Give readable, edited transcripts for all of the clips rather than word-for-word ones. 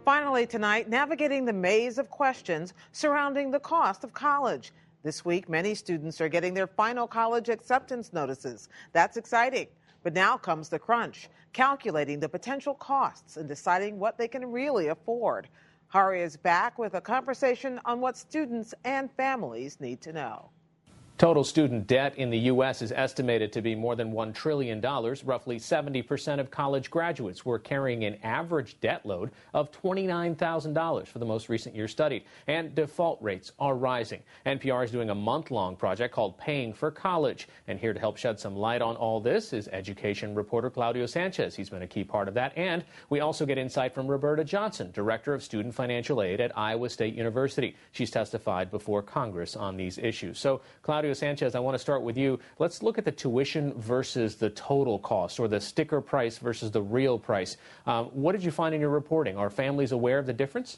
Finally tonight, navigating the maze of questions surrounding the cost of college. This week, many students are getting their final college acceptance notices. That's exciting. But now comes the crunch, calculating the potential costs and deciding what they can really afford. Hari is back with a conversation on what students and families need to know. Total student debt in the U.S. is estimated to be more than $1 trillion. Roughly 70% of college graduates were carrying an average debt load of $29,000 for the most recent year studied. And default rates are rising. NPR is doing a month-long project called Paying for College. And here to help shed some light on all this is education reporter Claudio Sanchez. He's been a key part of that. And we also get insight from Roberta Johnson, Director of Student Financial Aid at Iowa State University. She's testified before Congress on these issues. So, Claudio Sanchez, I want to start with you. Let's look at the tuition versus the total cost, or the sticker price versus the real price. What did you find in your reporting? Are families aware of the difference?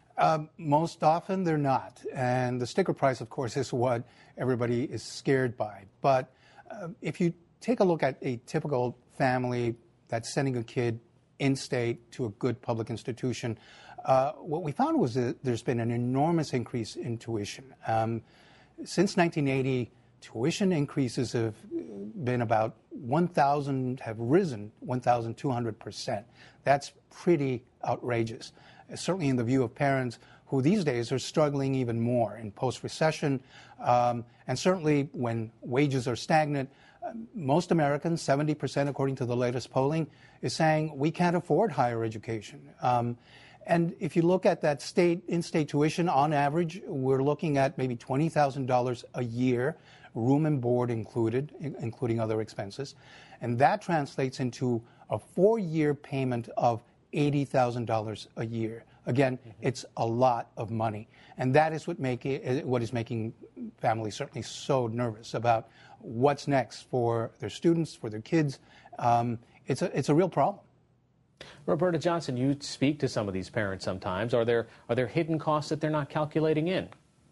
Most often they're not. And the sticker price, of course, is what everybody is scared by. But if you take a look at a typical family that's sending a kid in-state to a good public institution, what we found was that there's been an enormous increase in tuition. Since 1980, tuition increases have been about have risen 1,200%. That's pretty outrageous, certainly in the view of parents who these days are struggling even more in post-recession. And certainly when wages are stagnant, most Americans, 70% according to the latest polling, is saying we can't afford higher education. And if you look at that in-state tuition, on average, we're looking at maybe $20,000 a year, room and board included, including other expenses. And that translates into a 4-year payment of $80,000 a year. Again, it's a lot of money. And that is what is making families certainly so nervous about what's next for their students, for their kids. It's a real problem. Roberta Johnson, you speak to some of these parents sometimes. Are there hidden costs that they're not calculating in?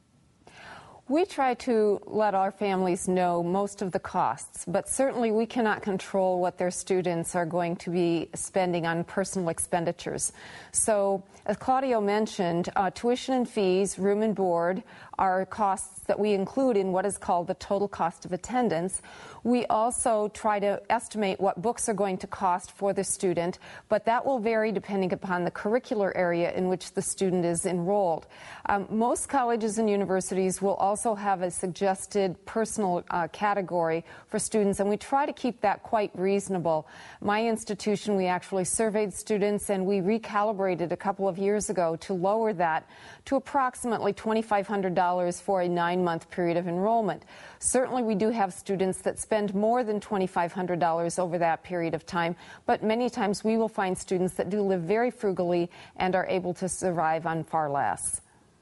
We try to let our families know most of the costs, but certainly we cannot control what their students are going to be spending on personal expenditures. So, as Claudio mentioned, tuition and fees, room and board are costs that we include in what is called the total cost of attendance. We also try to estimate what books are going to cost for the student, but that will vary depending upon the curricular area in which the student is enrolled. Most colleges and universities will also have a suggested personal category for students, and we try to keep that quite reasonable. My institution, we actually surveyed students, and we recalibrated a couple of years ago to lower that to approximately $2,500 for a 9-month period of enrollment. Certainly, we do have students that spend more than $2,500 over that period of time, but many times we will find students that do live very frugally and are able to survive on far less.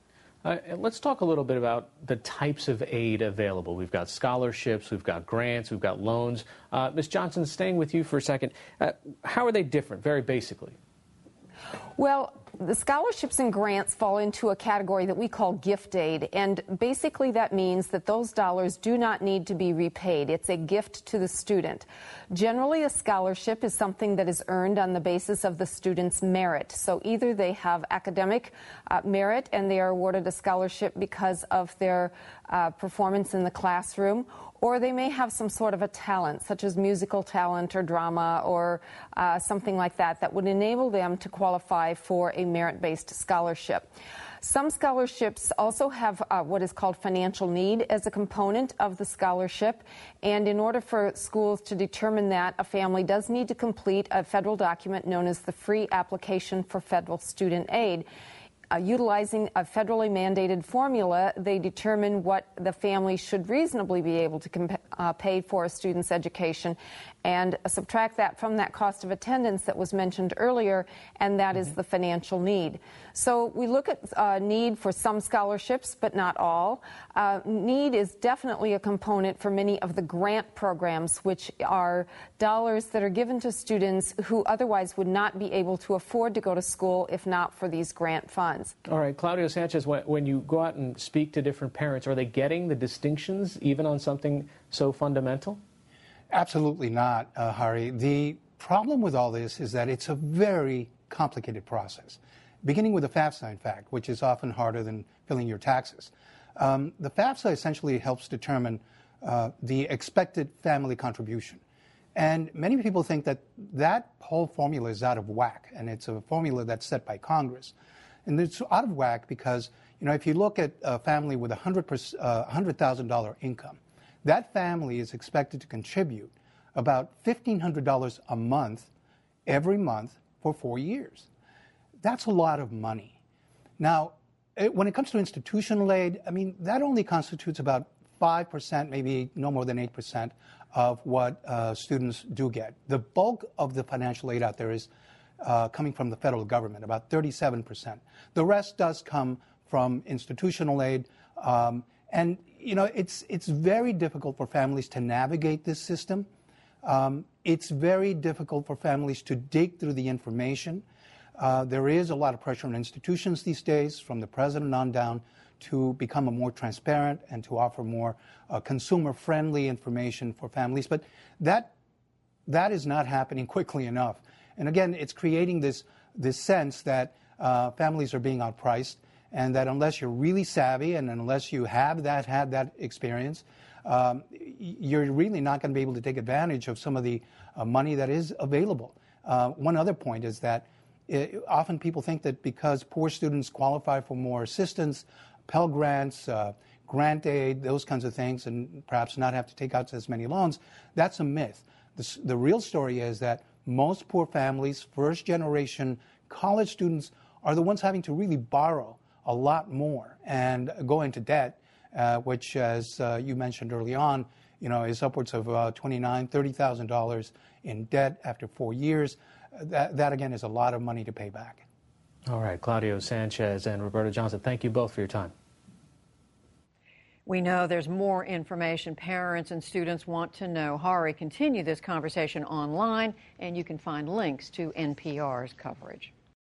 Let's talk a little bit about the types of aid available. We've got scholarships, we've got grants, we've got loans. Ms. Johnson, staying with you for a second, how are they different, very basically? Well, the scholarships and grants fall into a category that we call gift aid, and basically that means that those dollars do not need to be repaid. It's a gift to the student. Generally, a scholarship is something that is earned on the basis of the student's merit. So either they have academic merit and they are awarded a scholarship because of their performance in the classroom, or they may have some sort of a talent, such as musical talent or drama or something like that, that would enable them to qualify for a merit-based scholarship. Some scholarships also have what is called financial need as a component of the scholarship, and in order for schools to determine that, a family does need to complete a federal document known as the Free Application for Federal Student Aid. Utilizing a federally mandated formula, they determine what the family should reasonably be able to pay for a student's education and subtract that from that cost of attendance that was mentioned earlier, and that is the financial need. So we look at need for some scholarships, but not all. Need is definitely a component for many of the grant programs, which are dollars that are given to students who otherwise would not be able to afford to go to school if not for these grant funds. All right, Claudio Sanchez, when you go out and speak to different parents, are they getting the distinctions even on something so fundamental? Absolutely not, Hari. The problem with all this is that it's a very complicated process. beginning with the FAFSA, in fact, which is often harder than filling your taxes. The FAFSA essentially helps determine the expected family contribution. And many people think that that whole formula is out of whack, and it's a formula that's set by Congress. And it's out of whack because, if you look at a family with $100,000 income, that family is expected to contribute about $1,500 a month every month for 4 years. That's a lot of money. Now, when it comes to institutional aid, that only constitutes about 5%, maybe no more than 8% of what students do get. The bulk of the financial aid out there is coming from the federal government, about 37%. The rest does come from institutional aid. And it's very difficult for families to navigate this system. It's very difficult for families to dig through the information. There is a lot of pressure on institutions these days, from the president on down, to become more transparent and to offer more consumer-friendly information for families. But that is not happening quickly enough. And again, it's creating this sense that families are being outpriced, and that unless you're really savvy and unless you have had that experience, you're really not going to be able to take advantage of some of the money that is available. One other point is that often people think that because poor students qualify for more assistance, Pell Grants, grant aid, those kinds of things, and perhaps not have to take out as many loans, that's a myth. The real story is that most poor families, first-generation college students, are the ones having to really borrow a lot more and go into debt, which, as you mentioned early on, is upwards of $29,000, $30,000 in debt after 4 years. That, again, is a lot of money to pay back. All right, Claudio Sanchez and Roberta Johnson, thank you both for your time. We know there's more information parents and students want to know. Hari, continue this conversation online, and you can find links to NPR's coverage.